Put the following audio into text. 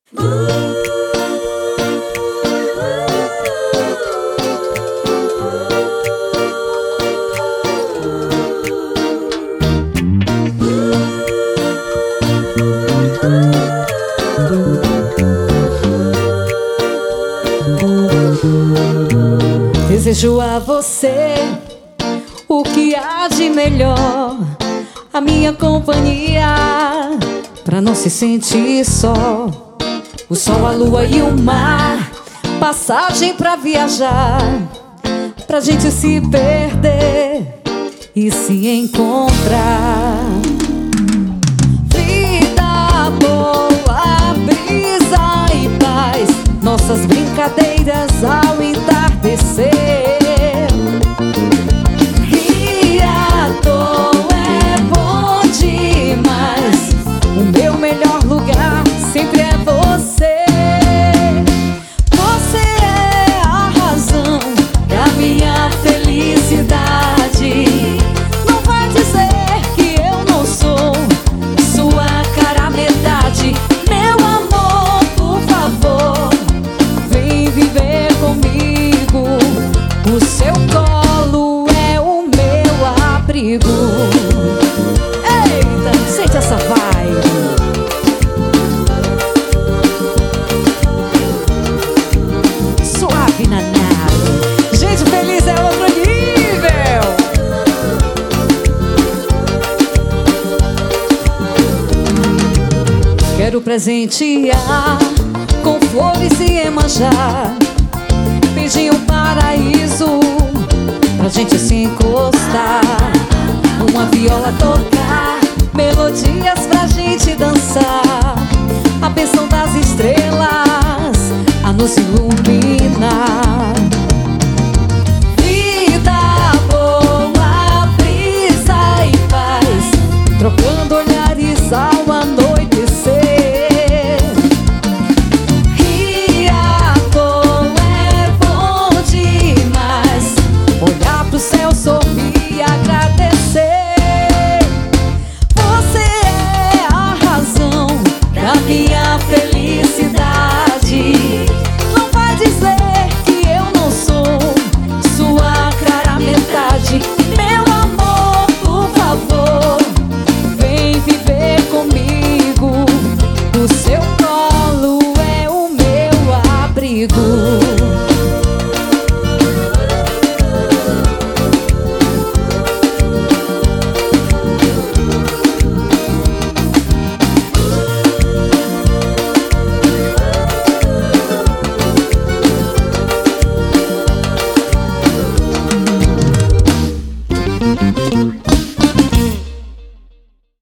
Desejo a você o que há de melhor, a minha companhia, pra não se sentir só. O sol, a lua e o mar, passagem pra viajar, pra gente se perder e se encontrar. Vida boa, brisa e paz, nossas brincadeiras ao entardecer. Rir à toa é bom demais, o meu melhor lugar sempre é você. Você é a razão da minha felicidade. Não vai dizer que eu não sou sua cara metade. Meu amor, por favor, vem viver comigo. O seu colo é o meu abrigo. Eita, sente essa vibe. Suave na nave. Gente feliz é outro nível. Quero presentear com flores e Iemanjá, pedir um paraíso pra gente se encostar, uma viola tocar, melodias pra gente dançar, a bênção das estrelas a nos iluminar.